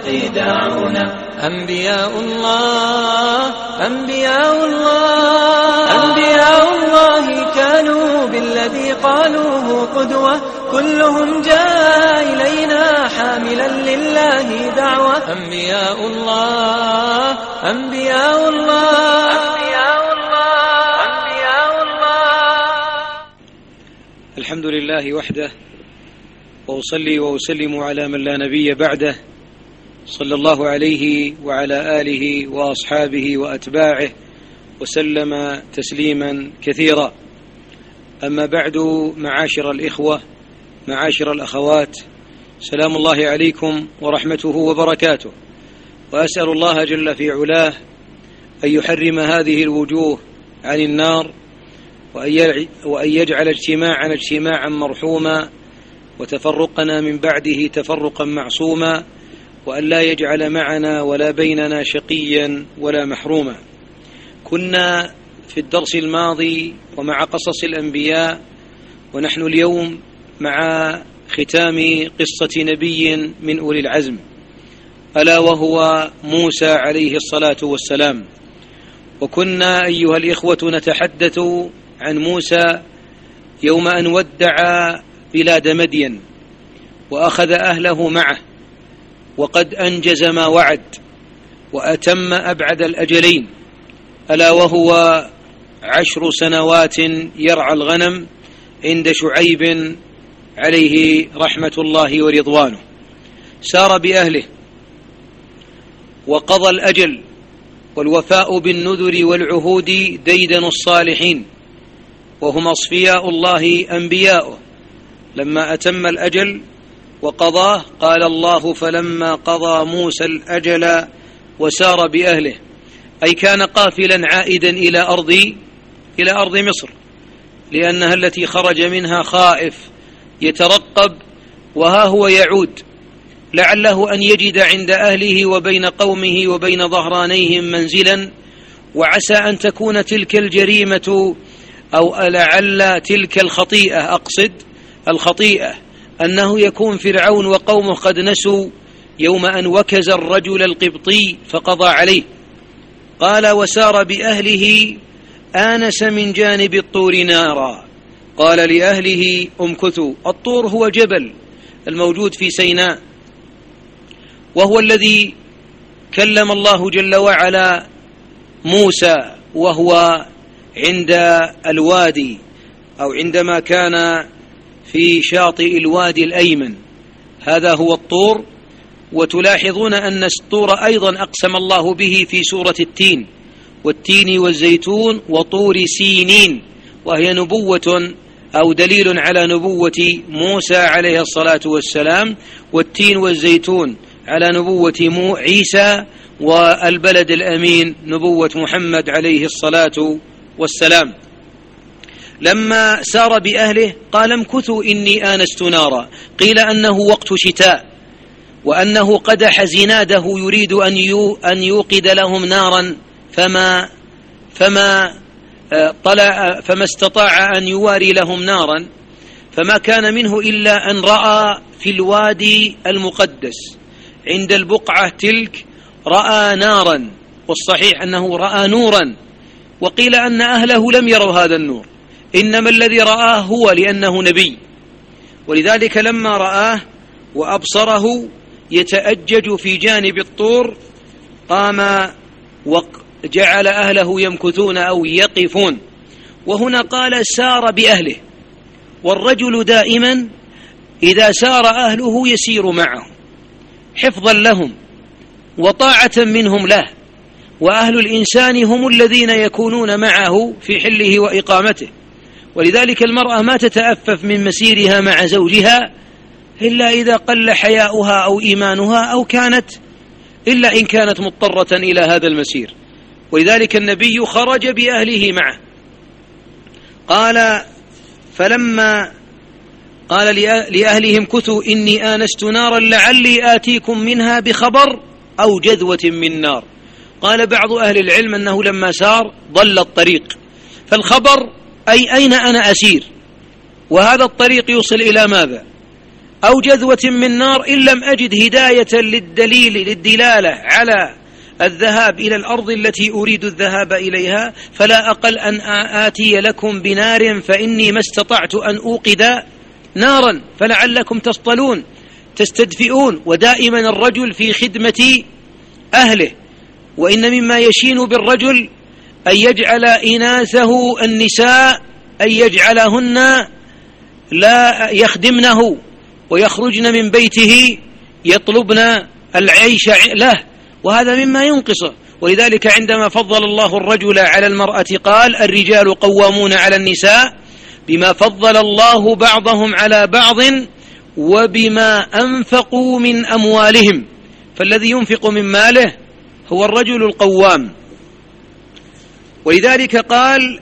الحق دعونا. أنبياء الله أنبياء الله أنبياء الله كانوا بالذي قالوه قدوة، كلهم جاء إلينا حاملا لله دعوة. أنبياء الله أنبياء الله أنبياء الله أنبياء الله. الحمد لله وحده، وأصلي وأسلم على من لا نبي بعده، صلى الله عليه وعلى آله وأصحابه وأتباعه وسلم تسليما كثيرا. أما بعد، معاشر الإخوة معاشر الأخوات، سلام الله عليكم ورحمته وبركاته. وأسأل الله جل في علاه أن يحرم هذه الوجوه عن النار، وأن يجعل اجتماعنا اجتماعا مرحوما، وتفرقنا من بعده تفرقا معصوما، وأن لا يجعل معنا ولا بيننا شقيا ولا محروما. كنا في الدرس الماضي ومع قصص الأنبياء، ونحن اليوم مع ختام قصة نبي من أولي العزم، ألا وهو موسى عليه الصلاة والسلام. وكنا أيها الإخوة نتحدث عن موسى يوم أن ودع بلاد مدين وأخذ أهله معه، وقد أنجز ما وعد وأتم أبعد الأجلين، ألا وهو 10 سنوات يرعى الغنم عند شعيب عليه رحمة الله ورضوانه. سار بأهله وقضى الأجل، والوفاء بالنذر والعهود ديدن الصالحين، وهم أصفياء الله أنبياؤه. لما أتم الأجل وقضاه قال الله: فلما قضى موسى الأجل وسار بأهله، أي كان قافلا عائدا إلى أرض مصر، لأنها التي خرج منها خائف يترقب، وها هو يعود لعله أن يجد عند أهله وبين قومه وبين ظهرانيهم منزلا، وعسى أن تكون تلك الجريمة أو لعل تلك الخطيئة، أقصد الخطيئة أنه يكون فرعون وقومه قد نسوا يوم أن وكز الرجل القبطي فقضى عليه. قال: وسار بأهله آنس من جانب الطور نارا، قال لأهله امكثوا. الطور هو جبل الموجود في سيناء، وهو الذي كلم الله جل وعلا موسى وهو عند الوادي، أو عندما كان في شاطئ الوادي الأيمن، هذا هو الطور. وتلاحظون أن الطور أيضا أقسم الله به في سورة التين: والتين والزيتون وطور سينين، وهي نبوة أو دليل على نبوة موسى عليه الصلاة والسلام، والتين والزيتون على نبوة عيسى، والبلد الأمين نبوة محمد عليه الصلاة والسلام. لما سار بأهله قال: امكثوا إني آنست نارا. قيل أنه وقت شتاء، وأنه قدح زناده يريد أن يوقد لهم نارا، فما استطاع أن يواري لهم نارا، فما كان منه إلا أن رأى في الوادي المقدس عند البقعة تلك رأى نارا، والصحيح أنه رأى نورا، وقيل أن أهله لم يروا هذا النور، إنما الذي رآه هو لأنه نبي. ولذلك لما رآه وأبصره يتأجج في جانب الطور قام وجعل أهله يمكثون أو يقفون. وهنا قال: سار بأهله، والرجل دائما إذا سار أهله يسير معه حفظا لهم وطاعة منهم له، وأهل الإنسان هم الذين يكونون معه في حله وإقامته. ولذلك المرأة ما تتأفف من مسيرها مع زوجها إلا إذا قل حياؤها أو إيمانها، أو إلا إن كانت مضطرة إلى هذا المسير. ولذلك النبي خرج بأهله معه. قال: فلما قال لأهلهم كثوا إني آنست نارا لعلي آتيكم منها بخبر أو جذوة من نار. قال بعض أهل العلم أنه لما سار ضل الطريق، فالخبر أي أين أنا أسير، وهذا الطريق يوصل إلى ماذا؟ أو جذوة من نار إن لم أجد هداية للدلالة على الذهاب إلى الأرض التي أريد الذهاب إليها فلا أقل أن آتي لكم بنار فإني ما استطعت أن أوقد نارا فلعلكم تصطلون تستدفئون. ودائما الرجل في خدمة أهله، وإن مما يشين بالرجل أن يجعل إناثه النساء أن يجعلهن لا يخدمنه ويخرجن من بيته يطلبن العيش له، وهذا مما ينقصه. ولذلك عندما فضل الله الرجل على المرأة قال الرجال قوامون على النساء بما فضل الله بعضهم على بعض وبما أنفقوا من أموالهم، فالذي ينفق من ماله هو الرجل القوام. ولذلك قال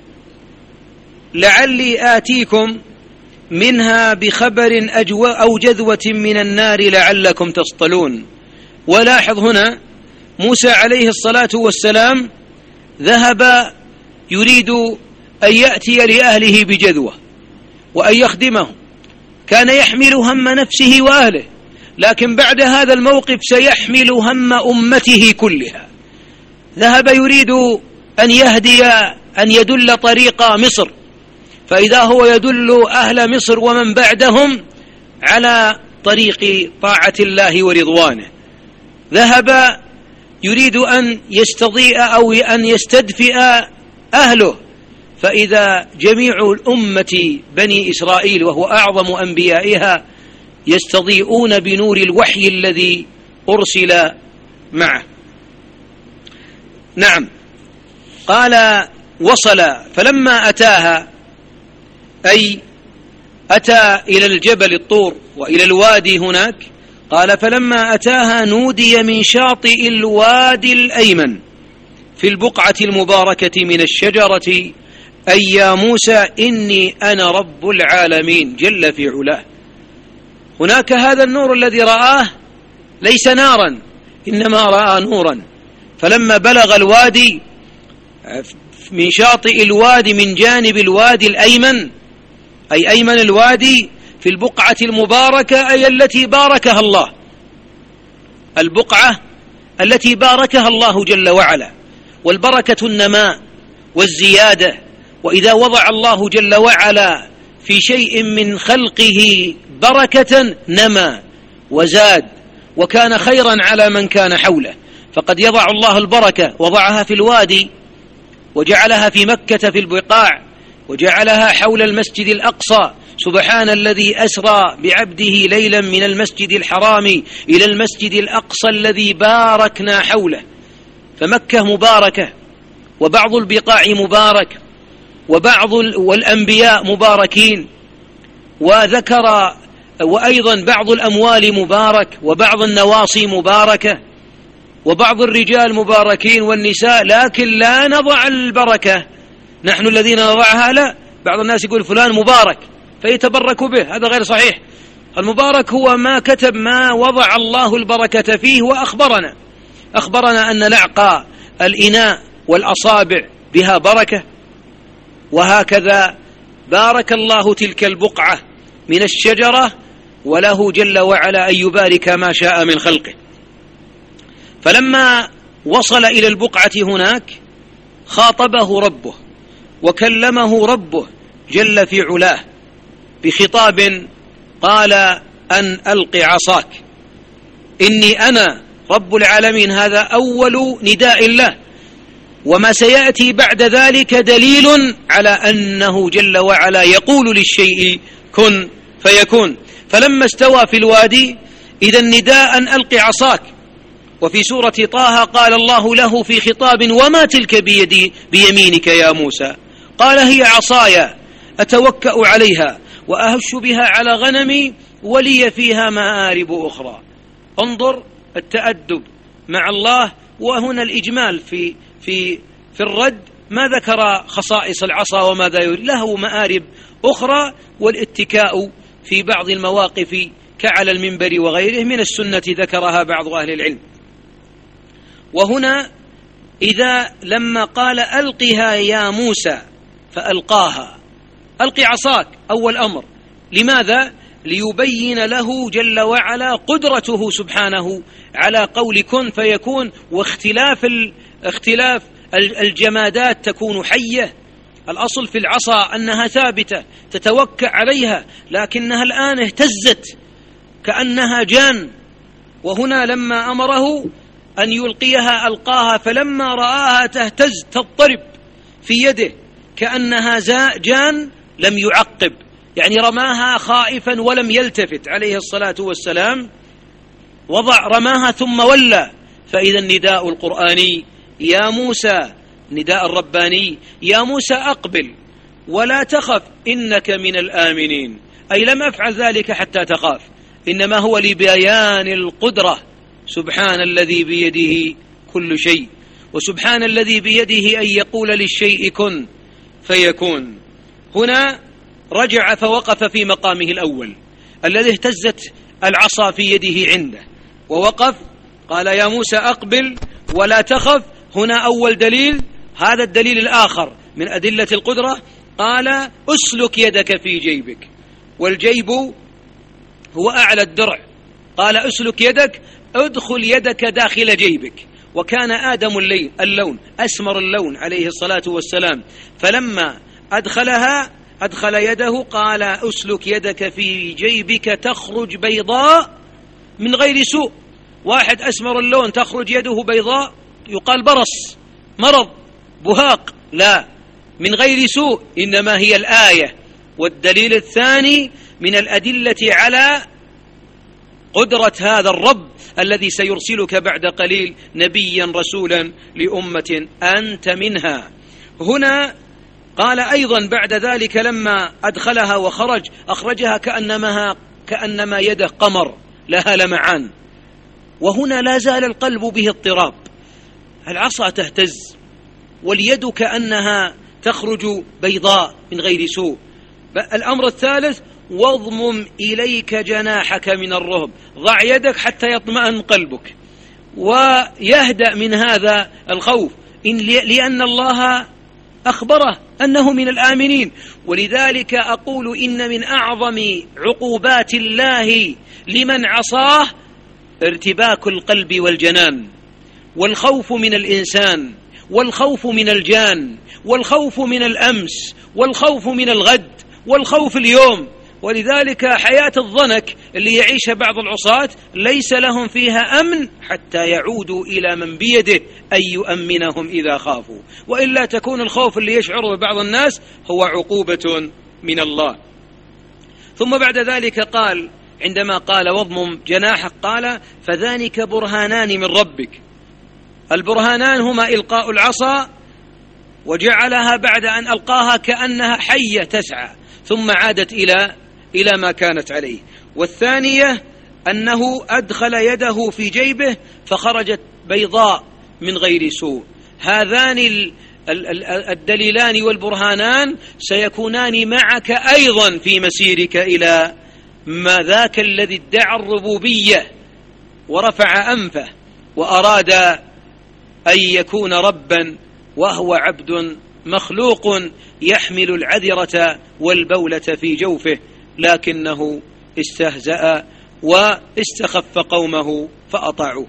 لعلي آتيكم منها بخبر أو جذوة من النار لعلكم تصطلون. ولاحظ هنا موسى عليه الصلاة والسلام ذهب يريد أن يأتي لأهله بجذوة وأن يخدمه، كان يحمل هم نفسه وأهله، لكن بعد هذا الموقف سيحمل هم أمته كلها. ذهب يريد أن يهدي أن يدل طريق مصر، فإذا هو يدل أهل مصر ومن بعدهم على طريق طاعة الله ورضوانه. ذهب يريد أن يستضيء أو أن يستدفئ أهله، فإذا جميع الأمة بني إسرائيل وهو أعظم أنبيائها يستضيئون بنور الوحي الذي أرسل معه. نعم، قال وصل فلما أتاها، أي أتى إلى الجبل الطور وإلى الوادي هناك، قال فلما أتاها نودي من شاطئ الوادي الأيمن في البقعة المباركة من الشجرة أي يا موسى إني أنا رب العالمين جل في علاه. هناك هذا النور الذي رآه ليس نارا إنما رأى نورا. فلما بلغ الوادي من شاطئ الوادي من جانب الوادي الأيمن، أي أيمن الوادي في البقعة المباركة، أي التي باركها الله، البقعة التي باركها الله جل وعلا. والبركة النماء والزيادة، وإذا وضع الله جل وعلا في شيء من خلقه بركة نمى وزاد وكان خيرا على من كان حوله. فقد يضع الله البركة، وضعها في الوادي وجعلها في مكة في البقاع وجعلها حول المسجد الأقصى. سبحان الذي أسرى بعبده ليلا من المسجد الحرام إلى المسجد الأقصى الذي باركنا حوله. فمكة مباركة، وبعض البقاع مبارك، والأنبياء مباركين، وذكر وأيضا بعض الأموال مبارك، وبعض النواصي مباركة، وبعض الرجال مباركين والنساء، لكن لا نضع البركة نحن الذين نضعها، لا. بعض الناس يقول فلان مبارك فيتبرك به، هذا غير صحيح. المبارك هو ما كتب ما وضع الله البركة فيه، وأخبرنا أن نعقى الإناء والأصابع بها بركة. وهكذا بارك الله تلك البقعة من الشجرة، وله جل وعلا أن يبارك ما شاء من خلقه. فلما وصل إلى البقعة هناك خاطبه ربه وكلمه ربه جل في علاه بخطاب قال أن ألق عصاك إني أنا رب العالمين. هذا أول نداء له، وما سيأتي بعد ذلك دليل على أنه جل وعلا يقول للشيء كن فيكون. فلما استوى في الوادي إذا النداء أن ألق عصاك. وفي سورة طه قال الله له في خطاب وما تلك بيمينك يا موسى؟ قال هي عصاي أتوكأ عليها وأهش بها على غنمي ولي فيها مآرب أخرى. انظر التأدب مع الله. وهنا الإجمال في الرد، ما ذكر خصائص العصا وماذا يريد، له مآرب أخرى، والاتكاء في بعض المواقف كعلى المنبر وغيره من السنة ذكرها بعض أهل العلم. وهنا إذا لما قال ألقها يا موسى فألقاها، ألق عصاك أول أمر. لماذا؟ ليبين له جل وعلا قدرته سبحانه على قول كن فيكون، واختلاف الجمادات تكون حية. الأصل في العصا أنها ثابتة تتوكأ عليها، لكنها الآن اهتزت كأنها جان. وهنا لما أمره أن يلقيها ألقاها، فلما رآها تهتز تضطرب في يده كأنها جان لم يعقب، يعني رماها خائفا ولم يلتفت عليه الصلاة والسلام، رماها ثم ولى. فإذا النداء القرآني يا موسى، نداء الرباني يا موسى أقبل ولا تخف إنك من الآمنين، أي لم أفعل ذلك حتى تخاف، إنما هو لبيان القدرة. سبحان الذي بيده كل شيء، وسبحان الذي بيده أن يقول للشيء كن فيكون. هنا رجع فوقف في مقامه الأول الذي اهتزت العصا في يده عنده، ووقف قال يا موسى أقبل ولا تخف. هنا أول دليل، هذا الدليل الآخر من أدلة القدرة، قال أسلك يدك في جيبك، والجيب هو أعلى الدرع. قال أسلك يدك، ادخل يدك داخل جيبك. وكان آدم اللون أسمر اللون عليه الصلاة والسلام، فلما أدخل يده قال أسلك يدك في جيبك تخرج بيضاء من غير سوء. واحد أسمر اللون تخرج يده بيضاء يقال برص، مرض، بهاق، لا، من غير سوء، إنما هي الآية والدليل الثاني من الأدلة على قدرة هذا الرب الذي سيرسلك بعد قليل نبيا رسولا لأمة أنت منها. هنا قال أيضا بعد ذلك لما أدخلها وخرج أخرجها كأنما يده قمر لها لمعان. وهنا لا زال القلب به اضطراب، العصا تهتز واليد كأنها تخرج بيضاء من غير سوء. الأمر الثالث واضمم إليك جناحك من الرهب، ضع يدك حتى يطمئن قلبك ويهدأ من هذا الخوف، لأن الله أخبره أنه من الآمنين. ولذلك أقول إن من أعظم عقوبات الله لمن عصاه ارتباك القلب والجنان، والخوف من الإنسان، والخوف من الجان، والخوف من الأمس، والخوف من الغد، والخوف اليوم. ولذلك حياة الضنك اللي يعيشها بعض العصاة ليس لهم فيها أمن حتى يعودوا إلى من بيده أن يؤمنهم إذا خافوا، وإلا تكون الخوف اللي يشعره بعض الناس هو عقوبة من الله. ثم بعد ذلك قال عندما قال واضمم جناحك قال فذلك برهانان من ربك. البرهانان هما إلقاء العصا وجعلها بعد أن ألقاها كأنها حية تسعى ثم عادت إلى ما كانت عليه، والثانية أنه أدخل يده في جيبه فخرجت بيضاء من غير سوء. هذان الدليلان والبرهانان سيكونان معك أيضا في مسيرك إلى ما ذاك الذي ادعى الربوبية ورفع أنفه وأراد أن يكون ربا وهو عبد مخلوق يحمل العذرة والبولة في جوفه، لكنه استهزأ واستخف قومه فأطاعوه.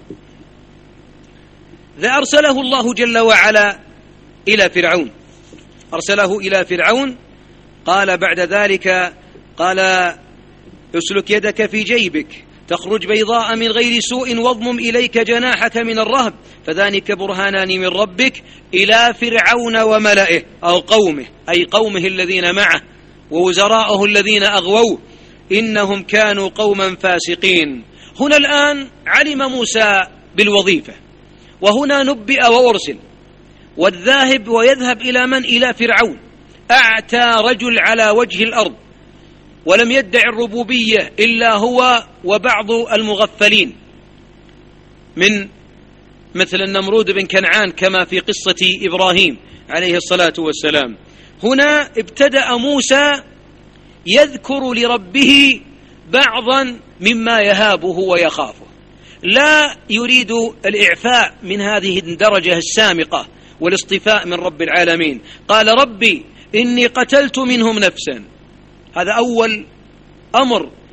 ذا أرسله الله جل وعلا إلى فرعون، أرسله إلى فرعون. قال بعد ذلك قال اسلك يدك في جيبك تخرج بيضاء من غير سوء واضمم إليك جناحك من الرهب فذلك برهانان من ربك إلى فرعون وملئه أو قومه، أي قومه الذين معه ووزراءه الذين أغووه، إنهم كانوا قوما فاسقين. هنا الآن علم موسى بالوظيفة، وهنا نبئ وأرسل، والذاهب ويذهب إلى من؟ إلى فرعون، أعتى رجل على وجه الأرض ولم يدعي الربوبية إلا هو وبعض المغفلين من مثل النمرود بن كنعان كما في قصة إبراهيم عليه الصلاة والسلام. هنا ابتدأ موسى يذكر لربه بعضا مما يهابه ويخافه، لا يريد الإعفاء من هذه الدرجة السامقة والاصطفاء من رب العالمين. قال ربي إني قتلت منهم نفسا، هذا أول أمر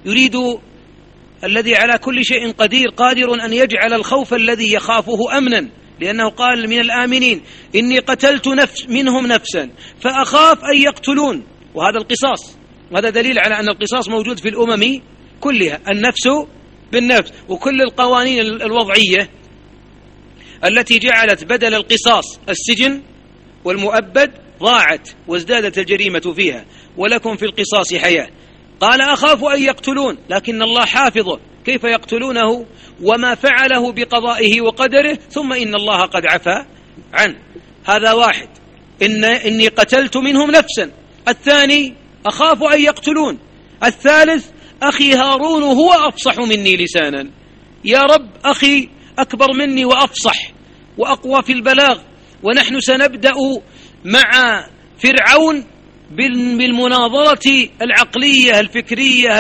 يريد الذي على كل شيء قادر أن يجعل الخوف الذي يخافه أمنا، لأنه قال من الآمنين إني قتلت منهم نفسا فأخاف أن يقتلون، وهذا القصاص، وهذا دليل على أن القصاص موجود في الأمم كلها، النفس بالنفس. وكل القوانين الوضعية التي جعلت بدل القصاص السجن والمؤبد ضاعت وازدادت الجريمة فيها، ولكم في القصاص حياة. قال أخاف أن يقتلون، لكن الله حافظه، كيف يقتلونه وما فعله بقضائه وقدره، ثم إن الله قد عفى عنه. هذا واحد، إني قتلت منهم نفسا. الثاني أخاف أن يقتلون. الثالث أخي هارون هو أفصح مني لسانا. يا رب أخي أكبر مني وأفصح وأقوى في البلاغ، ونحن سنبدأ مع فرعون بالمناظرة العقلية الفكرية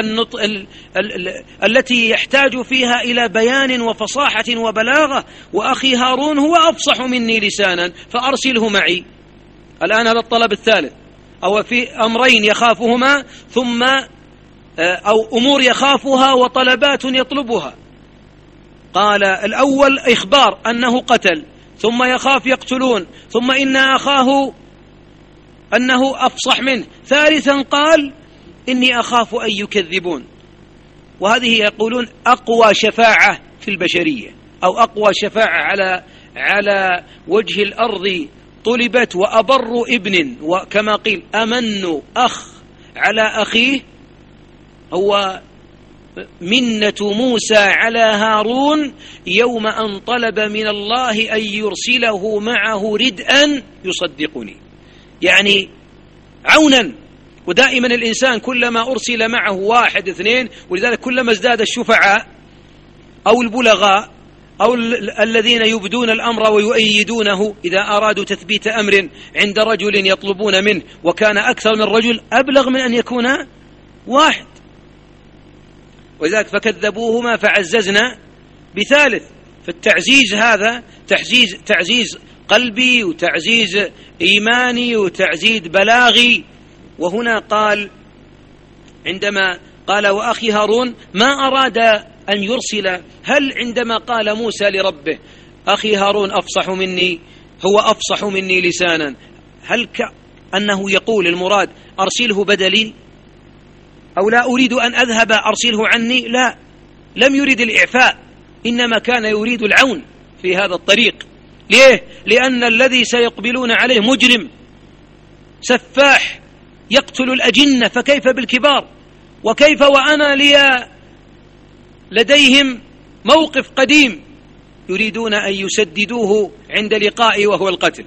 التي يحتاج فيها إلى بيان وفصاحة وبلاغة، وأخي هارون هو أفصح مني لسانا فأرسله معي. الآن هذا الطلب الثالث، أو في أمرين يخافهما ثم أو أمور يخافها وطلبات يطلبها. قال الأول إخبار أنه قتل، ثم يخاف يقتلون، ثم إن أخاه أنه أفصح منه. ثالثا قال إني أخاف أن يكذبون. وهذه يقولون أقوى شفاعة في البشرية، أو أقوى شفاعة على وجه الأرض طلبت، وأبر ابن، وكما قيل أمن أخ على أخيه هو منة موسى على هارون يوم أن طلب من الله أن يرسله معه ردءا يصدقني، يعني عونا. ودائما الإنسان كلما أرسل معه واحد اثنين، ولذلك كلما ازداد الشفعاء أو البلغاء أو الذين يبدون الأمر ويؤيدونه إذا أرادوا تثبيت أمر عند رجل يطلبون منه وكان أكثر من رجل أبلغ من أن يكون واحد. ولذلك فكذبوهما فعززنا بثالث. فالتعزيز هذا تعزيز قلبي وتعزيز إيماني وتعزيز بلاغي. وهنا قال عندما قال وأخي هارون ما أراد أن يرسل، هل عندما قال موسى لربه أخي هارون أفصح مني، هو أفصح مني لسانا، هل كأنه يقول المراد أرسله بدلي، أو لا أريد أن أذهب أرسله عني؟ لا، لم يريد الإعفاء، إنما كان يريد العون في هذا الطريق. ليه؟ لأن الذي سيقبلون عليه مجرم سفاح يقتل الأجنة، فكيف بالكبار؟ وكيف وأنا لديهم موقف قديم يريدون أن يسددوه عند لقائي وهو القتل.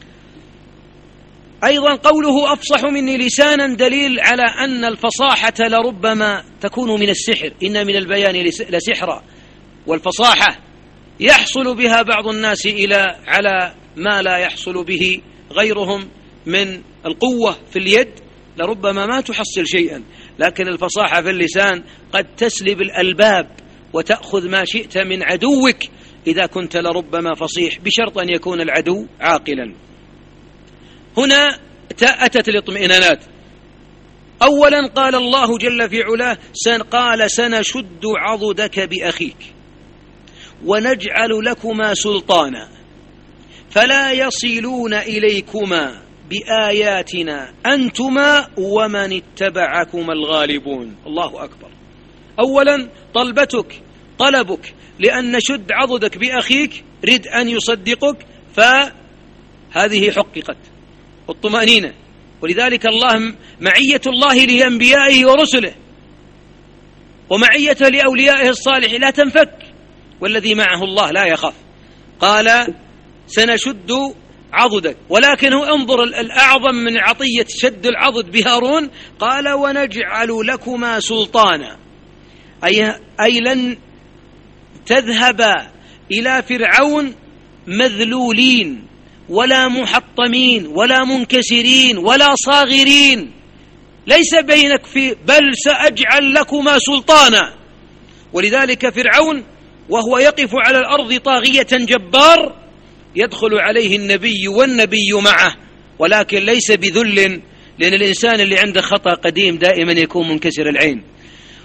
أيضا قوله أفصح مني لسانا دليل على أن الفصاحة لربما تكون من السحر، إن من البيان لسحرا، والفصاحة يحصل بها بعض الناس على ما لا يحصل به غيرهم من القوة في اليد، لربما ما تحصل شيئا، لكن الفصاحة في اللسان قد تسلب الألباب وتأخذ ما شئت من عدوك إذا كنت لربما فصيح، بشرط أن يكون العدو عاقلا. هنا أتت الاطمئنانات. أولا قال الله جل في علاه قال سنشد عضدك بأخيك ونجعل لكما سلطانا فلا يصلون إليكما بآياتنا أنتما ومن اتبعكما الغالبون. الله أكبر. أولا طلبك لأن نشد عضدك بأخيك رد أن يصدقك، فهذه حققت الطمأنينة. ولذلك معية الله لأنبيائه ورسله ومعيته لأوليائه الصالح لا تنفك، والذي معه الله لا يخاف. قال سنشد عضدك، ولكن هو انظر الأعظم من عطية شد العضد بهارون، قال ونجعل لكما سلطانا، أي لن تذهب إلى فرعون مذلولين ولا محطمين ولا منكسرين ولا صاغرين، ليس بينك بل سأجعل لكما سلطانا. ولذلك فرعون وهو يقف على الأرض طاغية جبار يدخل عليه النبي والنبي معه، ولكن ليس بذل، لأن الإنسان اللي عنده خطأ قديم دائما يكون منكسر العين.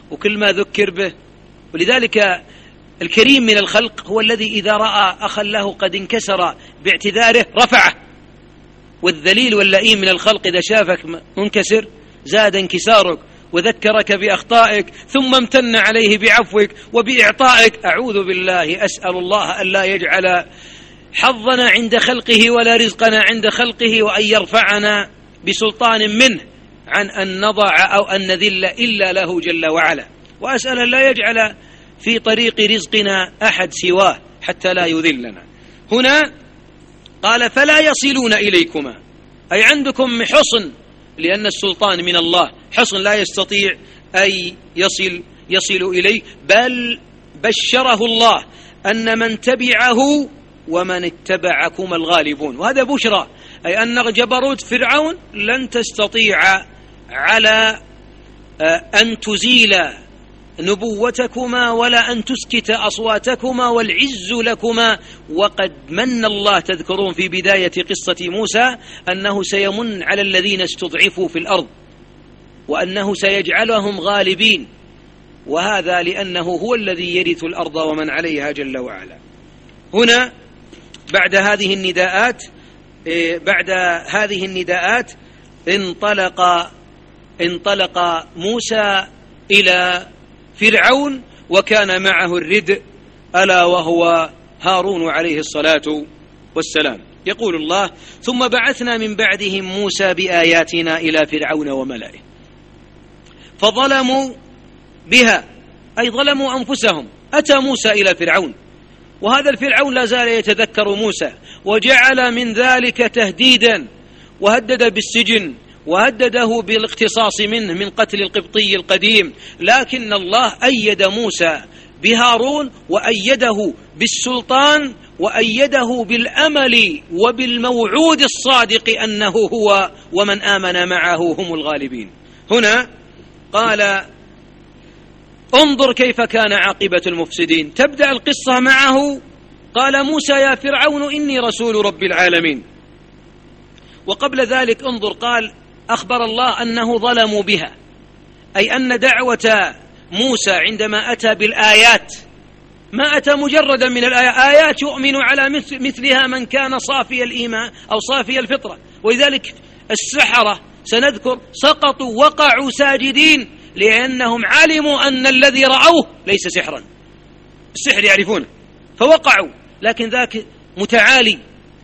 وكل ما ذكر به. ولذلك الكريم من الخلق هو الذي إذا رأى أخا له قد انكسر باعتذاره رفعه، والذليل واللئيم من الخلق إذا شافك منكسر زاد انكسارك وذكرك بأخطائك ثم امتن عليه بعفوك وبإعطائك. أعوذ بالله، أسأل الله أن لا يجعل حظنا عند خلقه ولا رزقنا عند خلقه، وأن يرفعنا بسلطان منه عن أن نضع أو أن نذل إلا له جل وعلا، وأسأل أن لا يجعل في طريق رزقنا أحد سواه حتى لا يذلنا. هنا قال فلا يصلون إليكما، أي عندكم حصن، لأن السلطان من الله، حصن لا يستطيع أن يصل إليه، بل بشره الله أن من تبعه ومن اتبعكم الغالبون. وهذا بشرى، أي أن جبروت فرعون لن تستطيع على أن تزيل نبوتكما ولا أن تسكت أصواتكما، والعز لكما. وقد من الله، تذكرون في بداية قصة موسى أنه سيمن على الذين استضعفوا في الأرض وأنه سيجعلهم غالبين، وهذا لأنه هو الذي يرث الأرض ومن عليها جل وعلا. هنا بعد هذه النداءات انطلق موسى إلى فرعون، وكان معه الردء ألا وهو هارون عليه الصلاة والسلام. يقول الله ثم بعثنا من بعدهم موسى بآياتنا إلى فرعون وملئه فظلموا بها، أي ظلموا أنفسهم. أتى موسى إلى فرعون، وهذا الفرعون لا زال يتذكر موسى، وجعل من ذلك تهديدا، وهدد بالسجن، وهدده بالاقتصاص منه من قتل القبطي القديم. لكن الله أيد موسى بهارون، وأيده بالسلطان، وأيده بالأمل وبالموعود الصادق أنه هو ومن آمن معه هم الغالبين. هنا قال انظر كيف كان عاقبة المفسدين. تبدأ القصة معه، قال موسى يا فرعون إني رسول رب العالمين. وقبل ذلك انظر، قال أخبر الله أنه ظلموا بها، أي أن دعوة موسى عندما أتى بالآيات ما أتى مجردا من الآيات يؤمن على مثلها من كان صافي الإيمان أو صافي الفطرة. ولذلك السحرة سنذكر سقطوا وقعوا ساجدين، لأنهم علموا أن الذي رأوه ليس سحرا، السحر يعرفونه فوقعوا، لكن ذاك متعالي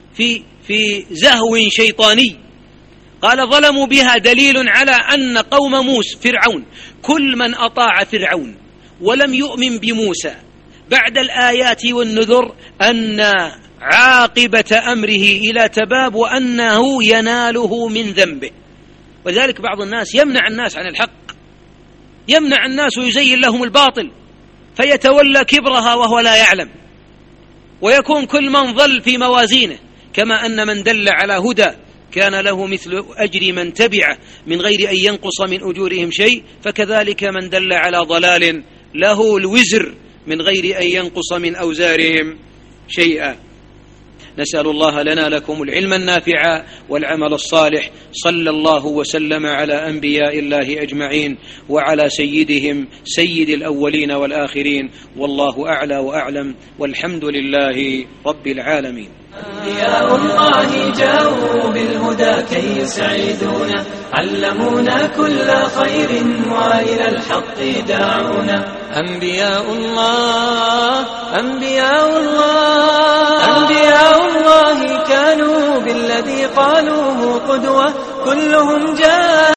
في زهو شيطاني. قال ظلموا بها، دليل على أن قوم موسى فرعون كل من أطاع فرعون ولم يؤمن بموسى بعد الآيات والنذر أن عاقبة أمره إلى تباب، وأنه يناله من ذنبه. وذلك بعض الناس يمنع الناس عن الحق، يمنع الناس ويزين لهم الباطل، فيتولى كبرها وهو لا يعلم، ويكون كل من ضل في موازينه. كما أن من دل على هدى كان له مثل أجر من تبعه من غير أن ينقص من أجورهم شيء، فكذلك من دل على ضلال له الوزر من غير أن ينقص من أوزارهم شيئا. نسأل الله لنا لكم العلم النافع والعمل الصالح. صلى الله وسلم على أنبياء الله أجمعين وعلى سيدهم سيد الأولين والآخرين، والله أعلى وأعلم، والحمد لله رب العالمين. أنبياء الله جاءوا بالهدى كي يسعدونا، علمونا كل خير وإلى الحق دعونا. أنبياء الله أنبياء الله أنبياء الله كانوا بالذي قالوه قدوة، كلهم جاءوا